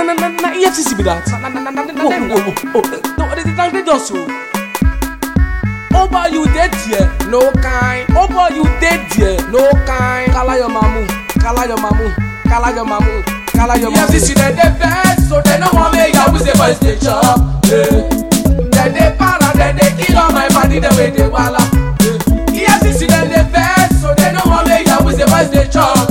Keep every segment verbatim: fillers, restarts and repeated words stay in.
na na na E F C C be that. Na na na na na. Whoa whoa whoa. No, they they just so. Oh boy, you dead here, no kind. Oh boy, you dead here, no kind. Kala your mamu, kala your mamu, kala your mamu, kala your mamu. E F C C then they best, so they no want me. I will say boys they chop. Then they para, then they kill all my body the way they walla. E F C C then they best, so they no want me. I will say boys they chop.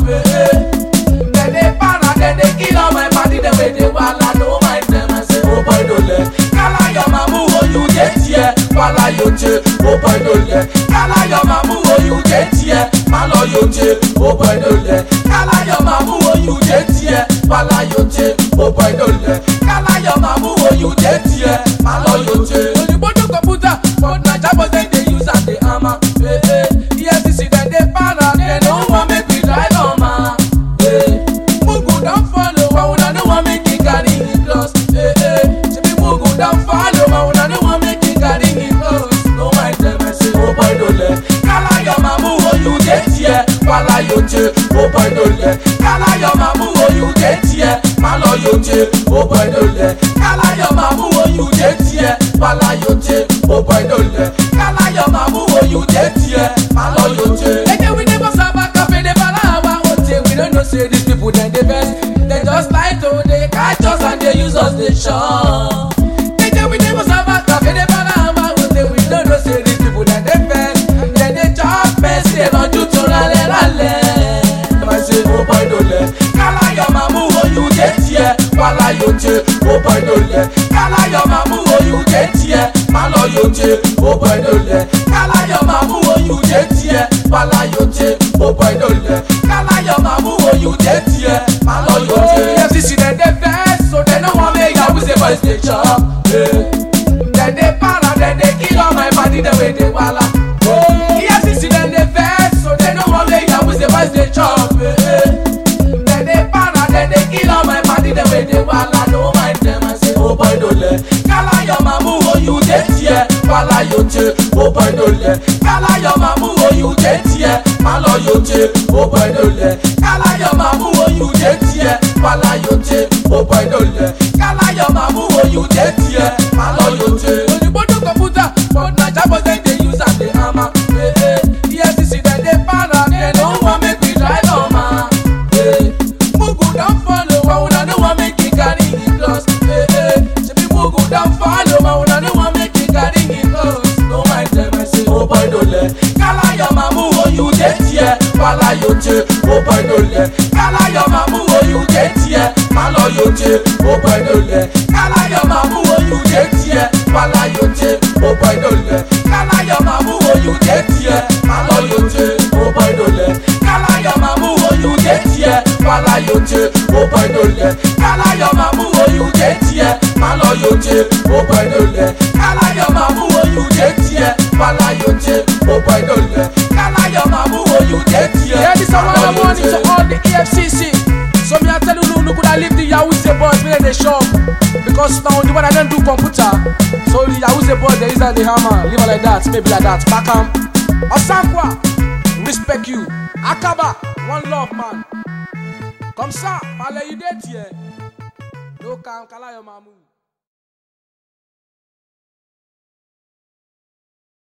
Then they para, then they kill all my body the way they walla. No mind them, I say oh boy don't let. Kala your mamu, oh you dead here, walla you che. Oh boy don't let. Kala your mamu, oh you dead here, malo you che. Oh boy don't let. Kala your mamu, oh you dead here, walla you che. Oh boy don't let. Kala your mamu, oh you dead here, malo you che. When you put the computer, but na jabos then they use and they hammer. Eh eh. E F C C then they para, they don't want make we drive on man. Eh. Mugu don't follow, I wanna know what make it carry in close. Eh eh. Shebi Mugu don't follow, I wanna know what make it carry in close. No mind them, I say oh boy don't let. Kala your mamu, oh you dead here, walla you che. Oh boy don't let. Kala your mamu, oh you dead here, malo you che. Oh boy don't let. Kala your mamu, oh you dead here, walla you che. Oh boy don't let. Kala your mamu, oh you dead here, malo you che. Hey, we never serve a cafe, they bala our own thing. We don't know say these people then they best. They just lie to they catch us and they use us they show. Hey, we never serve a cafe, they bala our own thing. We don't know say these people then they best. Then they chop mess, they don't do to rale rale. I say oh boy don't let. Kala your mamu, oh you dead here, walla you che. Oh boy don't let. Kala your mamu, oh you dead here, malo you che. Oh boy don't let. Kala your mamu, oh you dead here, walla you che. Oh boy don't let. Kala your mamu, oh you dead here, malo you che. E F C C then they best, so they no want me. I will say boys they chop. Then they para, then they kill all my body the way they walla. E F C C then they best, so they no want me. I will say boys they chop. Then they para, then they kill all my body the way they walla. No mind them, I say oh boy don't let. Kala your mamu, oh you dead here, walla you che. Oh boy don't let. Kala your mamu, oh you dead here, malo you che. Oh boy don't let. Kala your mamu, oh you dead here, walla you che. Oh boy don't let. Kala your mamu, oh you dead here, malo you che. When you put the computer, but na jabos then they use and they hammer. Eh eh. E F C C then they para, they don't want make we drive on man. Eh. Mugu don't follow, I wanna know what make it carry in close. Eh eh. Shebi Mugu don't follow, I wanna know what make it carry in close. No mind them, I say oh boy don't let. Kala your mamu, oh you dead here, walla you che. Oh boy don't let. Kala your mamu, oh you dead here, malo you che. Oh boy don't let. Kala your mamu, oh you dead here, walla you che. Oh boy don't let. Kala your mamu, oh you dead here, malo you che. Oh boy don't let. Kala your mamu, oh you dead here, walla you che. Oh boy don't let. Kala your mamu, oh you dead here, malo you che. Oh boy don't let. Kala your mamu, oh you dead here, walla you che. Oh boy don't let. Kala your mamu, oh you dead here. Yeah, this is one of the morning to all the E F C C. So me I tell you, no, could I leave the Yahoo boys in the shop? Because now the one I don't do computer. So the Yahoo boys they use that the hammer, leave it like that, maybe like that. Back am. Osankwa, respect you. Akaba, one love man. Comme ça, parlez you dead here. No can kala your mamu.